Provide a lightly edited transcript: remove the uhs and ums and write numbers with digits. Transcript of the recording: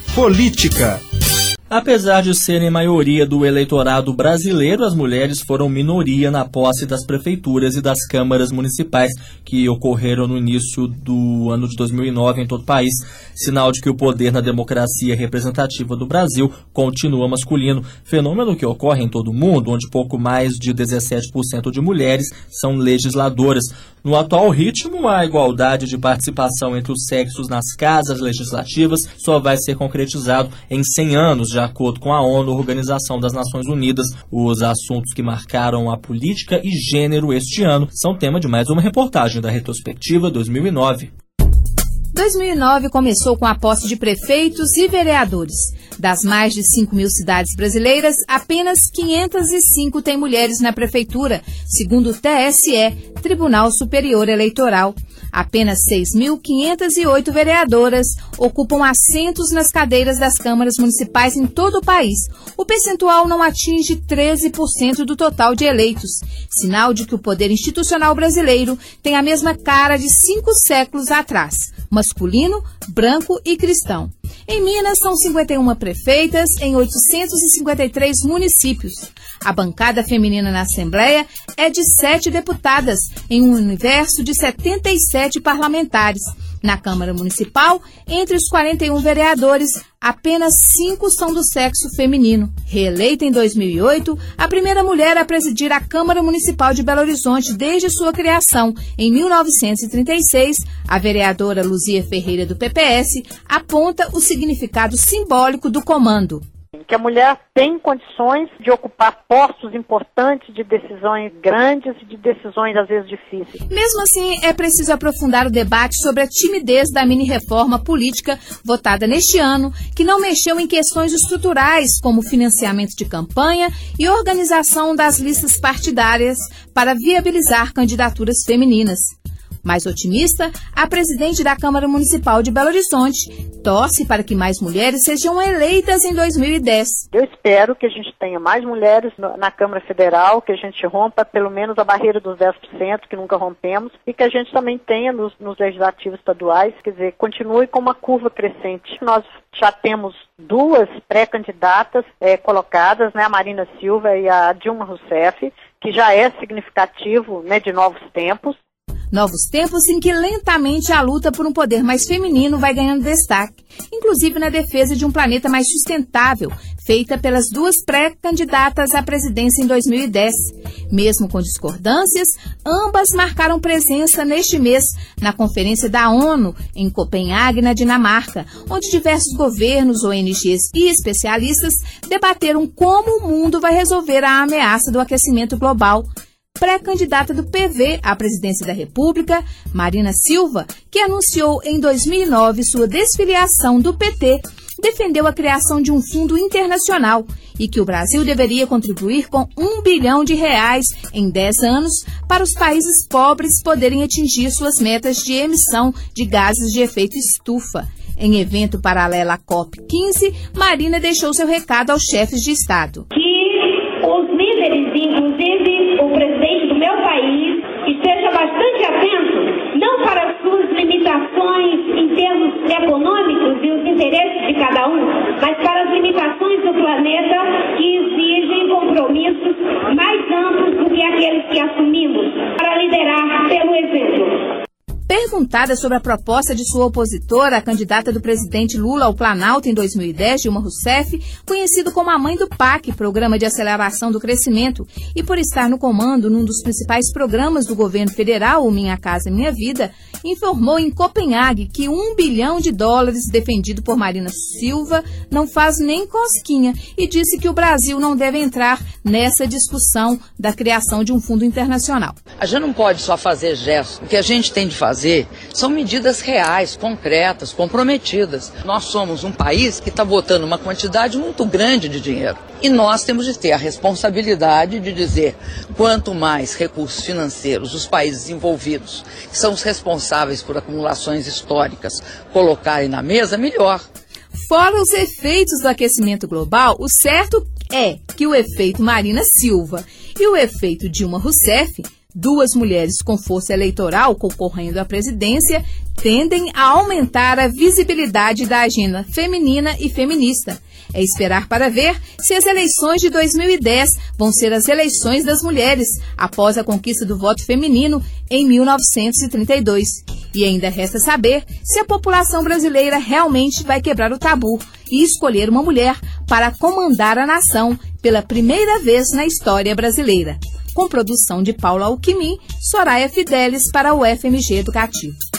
Política. Apesar de serem maioria do eleitorado brasileiro, as mulheres foram minoria na posse das prefeituras e das câmaras municipais que ocorreram no início do ano de 2009 em todo o país, sinal de que o poder na democracia representativa do Brasil continua masculino, fenômeno que ocorre em todo o mundo, onde pouco mais de 17% de mulheres são legisladoras. No atual ritmo, a igualdade de participação entre os sexos nas casas legislativas só vai ser concretizado em 100 anos, de acordo com a ONU, Organização das Nações Unidas. Os assuntos que marcaram a política e gênero este ano são tema de mais uma reportagem da Retrospectiva 2009. 2009 começou com a posse de prefeitos e vereadores. Das mais de 5 mil cidades brasileiras, apenas 505 têm mulheres na prefeitura, segundo o TSE, Tribunal Superior Eleitoral. Apenas 6.508 vereadoras ocupam assentos nas cadeiras das câmaras municipais em todo o país. O percentual não atinge 13% do total de eleitos, sinal de que o poder institucional brasileiro tem a mesma cara de 5 séculos atrás, masculino, branco e cristão. Em Minas, são 51 prefeitas em 853 municípios. A bancada feminina na Assembleia é de 7 deputadas, em um universo de 77 parlamentares. Na Câmara Municipal, entre os 41 vereadores, apenas 5 são do sexo feminino. Reeleita em 2008, a primeira mulher a presidir a Câmara Municipal de Belo Horizonte desde sua criação, em 1936, a vereadora Luzia Ferreira, do PPS, aponta o significado simbólico do comando. Que a mulher tem condições de ocupar postos importantes de decisões grandes e de decisões, às vezes, difíceis. Mesmo assim, é preciso aprofundar o debate sobre a timidez da mini-reforma política votada neste ano, que não mexeu em questões estruturais, como financiamento de campanha e organização das listas partidárias para viabilizar candidaturas femininas. Mais otimista, a presidente da Câmara Municipal de Belo Horizonte torce para que mais mulheres sejam eleitas em 2010. Eu espero que a gente tenha mais mulheres na Câmara Federal, que a gente rompa pelo menos a barreira dos 10%, que nunca rompemos, e que a gente também tenha nos legislativos estaduais, quer dizer, continue com uma curva crescente. Nós já temos 2 pré-candidatas colocadas, né, a Marina Silva e a Dilma Rousseff, que já é significativo, né, de novos tempos. Novos tempos em que lentamente a luta por um poder mais feminino vai ganhando destaque, inclusive na defesa de um planeta mais sustentável, feita pelas 2 pré-candidatas à presidência em 2010. Mesmo com discordâncias, ambas marcaram presença neste mês na Conferência da ONU, em Copenhague, na Dinamarca, onde diversos governos, ONGs e especialistas debateram como o mundo vai resolver a ameaça do aquecimento global. Pré-candidata do PV à presidência da República, Marina Silva, que anunciou em 2009 sua desfiliação do PT, defendeu a criação de um fundo internacional e que o Brasil deveria contribuir com R$1 bilhão em 10 anos para os países pobres poderem atingir suas metas de emissão de gases de efeito estufa. Em evento paralelo à COP15, Marina deixou seu recado aos chefes de Estado. Que os líderes, inclusive o presidente do meu país, esteja bastante atento, não para as suas limitações em termos econômicos e os interesses de cada um, mas para as limitações do planeta que exigem compromissos mais amplos do que aqueles que assumimos, para liderar pelo exemplo. Perguntada sobre a proposta de sua opositora, a candidata do presidente Lula ao Planalto em 2010, Dilma Rousseff, conhecido como a mãe do PAC, Programa de Aceleração do Crescimento, e por estar no comando num dos principais programas do governo federal, o Minha Casa Minha Vida, informou em Copenhague que $1 bilhão defendido por Marina Silva não faz nem cosquinha e disse que o Brasil não deve entrar nessa discussão da criação de um fundo internacional. A gente não pode só fazer gestos. O que a gente tem de fazer são medidas reais, concretas, comprometidas. Nós somos um país que está botando uma quantidade muito grande de dinheiro. E nós temos de ter a responsabilidade de dizer quanto mais recursos financeiros os países envolvidos, que são os responsáveis por acumulações históricas, colocarem na mesa, melhor. Fora os efeitos do aquecimento global, o certo é que o efeito Marina Silva e o efeito Dilma Rousseff, 2 mulheres com força eleitoral concorrendo à presidência, tendem a aumentar a visibilidade da agenda feminina e feminista. É esperar para ver se as eleições de 2010 vão ser as eleições das mulheres, após a conquista do voto feminino em 1932. E ainda resta saber se a população brasileira realmente vai quebrar o tabu e escolher uma mulher para comandar a nação pela primeira vez na história brasileira. Com produção de Paula Alckmin, Soraya Fidelis para o FMG Educativo.